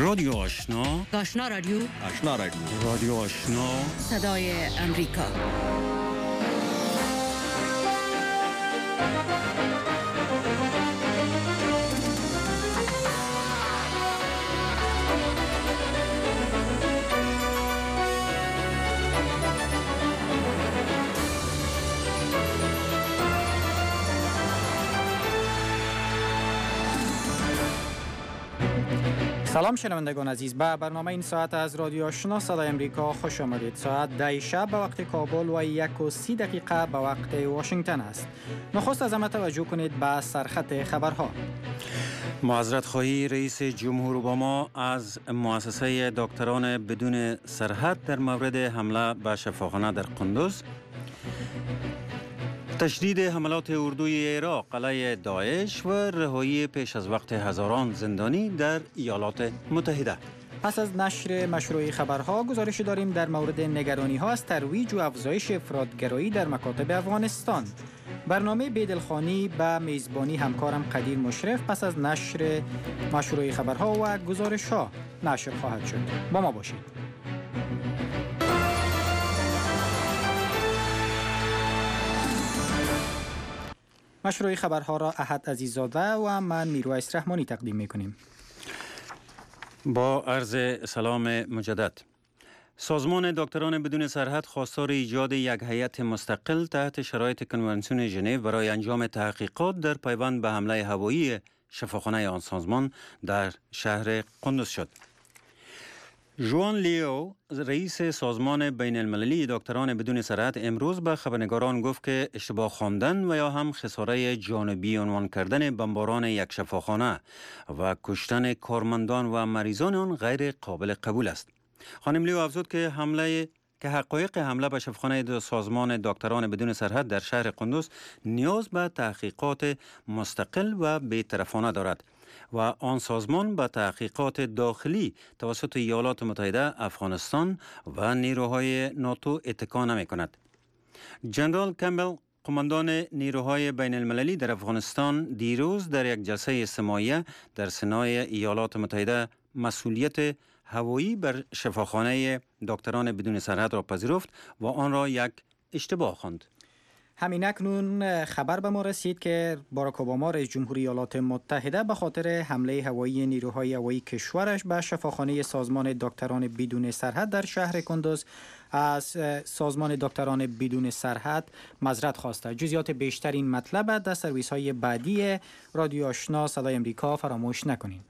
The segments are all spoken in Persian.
رادیو آشنا، آشنا رادیو، آشنا رادیو، رادیو آشنا، صدای امریکا. سلام شنوندگان عزیز، به برنامه این ساعت از رادیو آشنا صدای امریکا خوش آمدید. ساعت 10 شب به وقت کابل و 1:30 به وقت واشنگتن است. نخست از همه توجه کنید به سرخط خبرها. معذرت خواهی رئیس جمهور اوباما از مؤسسه دکتران بدون سرحد در مورد حمله به شفاخانه در قندوز، تشدید حملات اردوی عراق علیه داعش و رهایی پیش از وقت هزاران زندانی در ایالات متحده. پس از نشر مشروع خبرها گزارش داریم در مورد نگرانی ها از ترویج و افزایش افراطگرایی در مکاتب افغانستان. برنامه بیدلخانی به میزبانی همکارم قدیر مشرف پس از نشر مشروع خبرها و گزارش ها نشر خواهد شد. با ما باشید. مشروع خبرها را احد عزیزاده و من میرویس رحمانی تقدیم میکنیم. با عرض سلام مجدد. سازمان دکتران بدون سرحد خواستار ایجاد یک هیئت مستقل تحت شرایط کنوانسیون ژنو برای انجام تحقیقات در پیوند به حمله هوایی شفاخانه آن سازمان در شهر قندوز شد. ژوان لیو، رئیس سازمان بین المللی دکتران بدون سرحد، امروز به خبرنگاران گفت که اشتباه خواندن و یا هم خساره جانبی عنوان کردن بمباران یک شفاخانه و کشتن کارمندان و مریضان آن غیر قابل قبول است. خانم لیو افزود که حقایق حمله به شفاخانه سازمان دکتران بدون سرحد در شهر قندوز نیاز به تحقیقات مستقل و بی‌طرفانه دارد و آن سازمان به تحقیقات داخلی توسط ایالات متحده، افغانستان و نیروهای ناتو اتکا نمی کند. جنرال کمبل، قماندان نیروهای بین المللی در افغانستان، دیروز در یک جلسه اجتماعی در سنای ایالات متحده مسئولیت هوایی بر شفاخانه دکتران بدون سرحد را پذیرفت و آن را یک اشتباه خواند. همین اکنون خبر به ما رسید که باراک اوباما رئیس جمهوری ایالات متحده به خاطر حمله هوایی نیروهای هوایی کشورش به شفاخانه سازمان دکتران بدون سرحد در شهر قندوز از سازمان دکتران بدون سرحد معذرت خواسته. جزئیات بیشتر این مطلب در سرویس های بعدی رادیو آشنا صدای امریکا فراموش نکنید.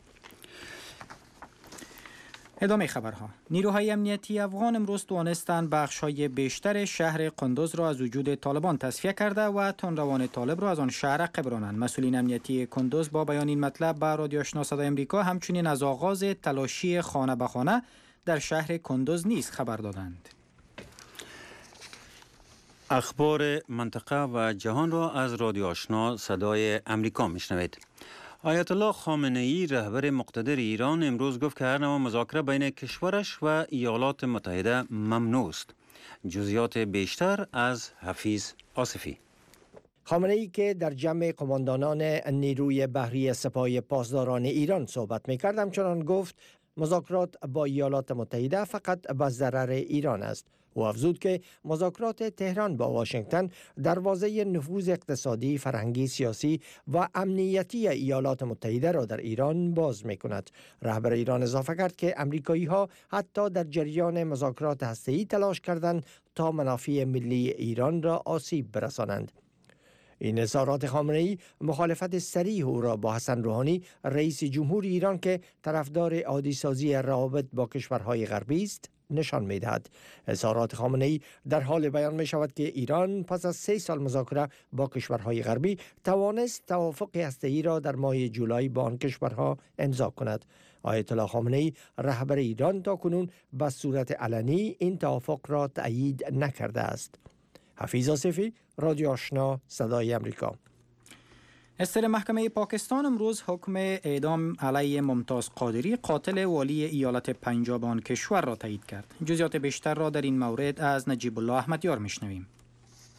ادامه خبرها. نیروهای امنیتی افغان امروز توانستند بخش‌های بیشتر شهر قندوز را از وجود طالبان تصفیه کرده و تندروان طالب را از آن شهر قبرانند. مسئولین امنیتی قندوز با بیان این مطلب به رادیو آشنا صدای امریکا همچنین از آغاز تلاشی خانه به خانه در شهر قندوز نیز خبر دادند. اخبار منطقه و جهان را از رادیو آشنا صدای امریکا میشنوید. آیت الله خامنه ای، رهبر مقتدر ایران، امروز گفت که هر نوع مذاکره بین کشورش و ایالات متحده ممنوع است. جزئیات بیشتر از حفیظ آصفی. خامنه ای که در جمع قماندانان نیروی بحری سپاه پاسداران ایران صحبت می‌کرد همچنان گفت مذاکرات با ایالات متحده فقط به ضرر ایران است. او افزود که مذاکرات تهران با واشنگتن دروازه نفوذ اقتصادی، فرهنگی، سیاسی و امنیتی ایالات متحده را در ایران باز می‌کند. رهبر ایران اضافه کرد که امریکایی‌ها حتی در جریان مذاکرات هسته‌ای تلاش کردند تا منافع ملی ایران را آسیب برسانند. این اظهارات خامنه‌ای مخالفت صریح او را با حسن روحانی، رئیس جمهور ایران که طرفدار عادی‌سازی روابط با کشورهای غربی است، نشان می‌دهد. اظهارات خامنه‌ای در حال بیان می‌شود که ایران پس از 3 سال مذاکره با کشورهای غربی توانست توافق هسته‌ای را در ماه جولای با آن کشورها امضا کند. آیت الله خامنه‌ای، رهبر ایران، تاکنون به صورت علنی این توافق را تأیید نکرده است. حفیظ آصفی، رادیو آشنا صدای امریکا. استر محکمه پاکستان امروز حکم اعدام علیه ممتاز قادری، قاتل والی ایالت پنجاب آن کشور را تایید کرد. جزئیات بیشتر را در این مورد از نجیب الله احمدیار میشنویم.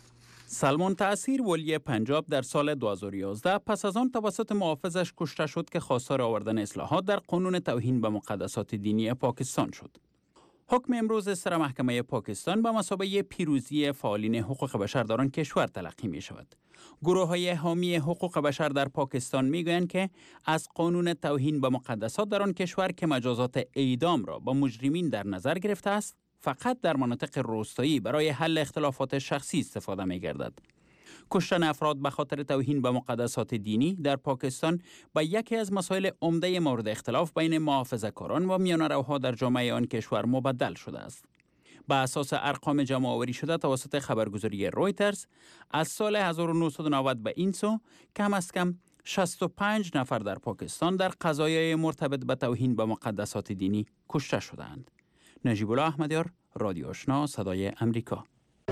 سلمان تأثیر ولی پنجاب در سال 2011 پس از آن توسط محافظش کشته شد که خواستار آوردن اصلاحات در قانون توهین به مقدسات دینی پاکستان شد. حکم امروز سر محکمه پاکستان به مثابه پیروزی فعالین حقوق بشر در آن کشور تلقی می شود. گروه‌های حامی حقوق بشر در پاکستان میگویند که از قانون توهین به مقدسات در آن کشور که مجازات اعدام را با مجرمین در نظر گرفته است، فقط در مناطق روستایی برای حل اختلافات شخصی استفاده می گردد. کشتن افراد به خاطر توهین به مقدسات دینی در پاکستان به یکی از مسائل عمده مورد اختلاف بین محافظه‌کاران و میانه‌روها در جامعه آن کشور مبدل شده است. به اساس ارقام جمع‌آوری شده توسط خبرگزاری رویترز، از سال 1990 به این سو کم از کم 65 نفر در پاکستان در قضایای مرتبط به توهین به مقدسات دینی کشته شدند. نجیب الله احمدیار، رادیو آشنا، صدای امریکا.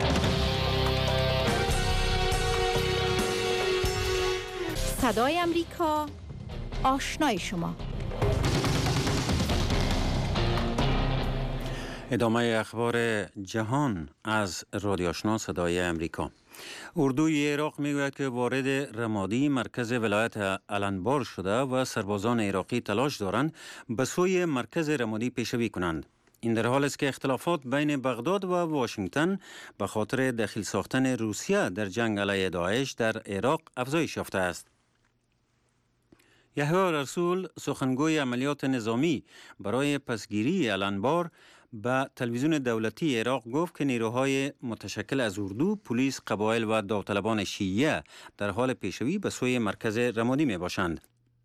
صدای امریکا، آشنای شما. ادامه اخبار جهان از رادیو آشنا صدای امریکا. اردوی عراق میگوید که وارد رمادی مرکز ولایت الانبار شده و سربازان عراقی تلاش دارند به سوی مرکز رمادی پیشروی کنند. این در حال است که اختلافات بین بغداد و واشنگتن به خاطر دخیل ساختن روسیه در جنگ علیه داعش در عراق افزایش یافته است. یحیی رسول، سخنگوی عملیات نظامی برای پسگیری الانبار، به تلویزیون دولتی عراق گفت که نیروهای متشکل از اردو، پلیس، قبایل و داوطلبان شیعه در حال پیشروی به سوی مرکز رمادی می باشند.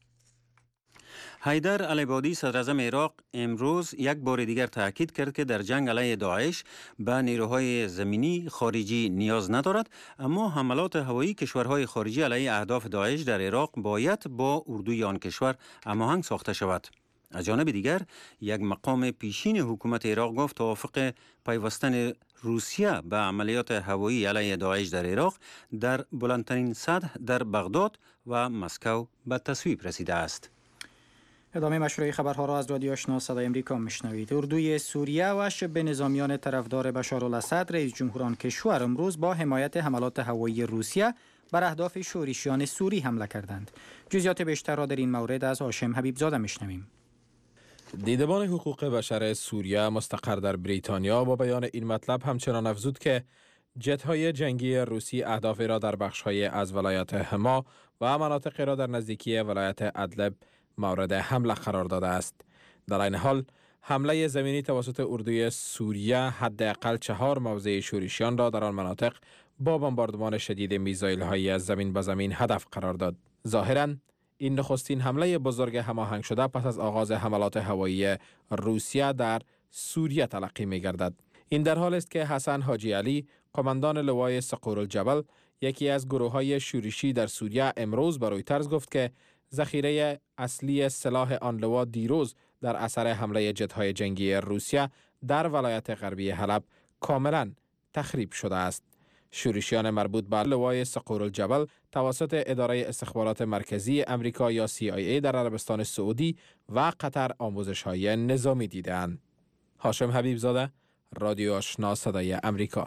حیدر العبادی، صدراعظم عراق، امروز یک بار دیگر تاکید کرد که در جنگ علیه داعش به نیروهای زمینی خارجی نیاز ندارد، اما حملات هوایی کشورهای خارجی علیه اهداف داعش در عراق باید با اردوی آن کشور هماهنگ ساخته شود. از جانب دیگر، یک مقام پیشین حکومت عراق گفت توافق پیوستن روسیه به عملیات هوایی علیه داعش در عراق در بلندترین سطح در بغداد و مسکو به تصویب رسیده است. ادامه مشروع خبرها را از رادیو آشنا صدای امریکا میشنوید. اردوی سوریه و شبه نظامیان طرفدار بشارالاسد رئیس جمهور آن کشور امروز با حمایت حملات هوایی روسیه بر اهداف شورشیان سوری حمله کردند. جزئیات بیشتر را در این مورد از هاشم حبیبزاده میشنویم. دیدبان حقوق بشر سوریه مستقر در بریتانیا با بیان این مطلب همچنان افزود که جت‌های جنگی روسی اهداف را در بخش‌های از ولایت حما و مناطق را در نزدیکی ولایت ادلب مورد حمله قرار داده است. در این حال حمله زمینی توسط اردوی سوریه حداقل 4 موضع شورشیان را در آن مناطق با بمباردمان شدید میزایل‌های از زمین به زمین هدف قرار داد. ظاهراً این نخستین حمله بزرگ هماهنگ شده پس از آغاز حملات هوایی روسیه در سوریه تلقی می گردد. این در حال است که حسن حاجی علی، قماندان لوای صقور الجبل، یکی از گروه‌های شورشی در سوریه، امروز به رویترز گفت که ذخیره اصلی سلاح آن لوا دیروز در اثر حمله جت‌های جنگی روسیه در ولایت غربی حلب کاملا تخریب شده است. شورشیان مربوط به لوای صقور الجبل توسط اداره استخبارات مرکزی امریکا یا CIA در عربستان سعودی و قطر آموزش‌های نظامی دیدند. هاشم حبیبزاده، رادیو آشنا صدای امریکا.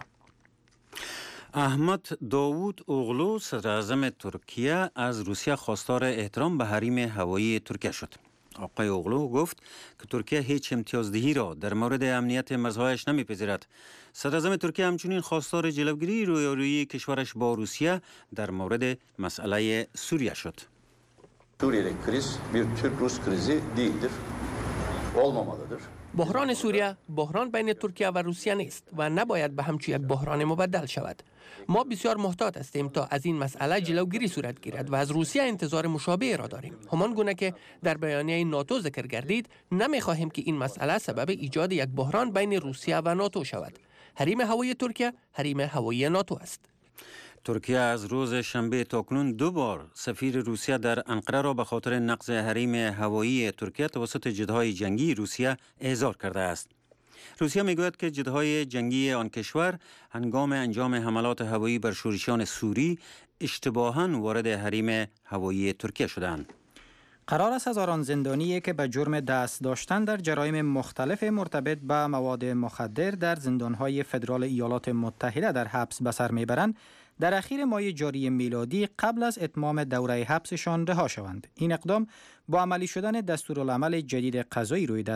احمد داوود اوغلو، صدراعظم ترکیه، از روسیه خواستار احترام به حریم هوایی ترکیه شد. آقای اوغلو گفت که ترکیه هیچ امتیازدهی را در مورد امنیت مرزهایش نمیپذیرد. صدراعظم ترکیه همچنین خواستار جلوگیری رویارویی کشورش با روسیه در مورد مسئله سوریه شد. Suriye'deki kriz bir Türk-Rus krizi değildir. Olmamalıdır. بحران سوریه بحران بین ترکیه و روسیه نیست و نباید به همچون یک بحران مبدل شود. ما بسیار محتاط هستیم تا از این مسئله جلوگیری صورت گیرد و از روسیه انتظار مشابه را داریم. همان گونه که در بیانیه ناتو ذکر گردید، نمی‌خواهیم که این مسئله سبب ایجاد یک بحران بین روسیه و ناتو شود. حریم هوایی ترکیه حریم هوایی ناتو است. ترکیه از روز شنبه تاکنون 2 بار سفیر روسیه در انقره را به خاطر نقض حریم هوایی ترکیه توسط جت‌های جنگی روسیه احضار کرده است. روسیه میگوید که جت‌های جنگی آن کشور هنگام انجام حملات هوایی بر شورشیان سوری اشتباهاً وارد حریم هوایی ترکیه شدند. قرار است هزاران زندانی که به جرم دست داشتن در جرایم مختلف مرتبط به مواد مخدر در زندانهای فدرال ایالات متحده در حبس به سر میبرند در اخیر ماه جاری میلادی قبل از اتمام دوره حبسشان رها شوند. این اقدام با عملی شدن دستورالعمل جدید قضایی روی دست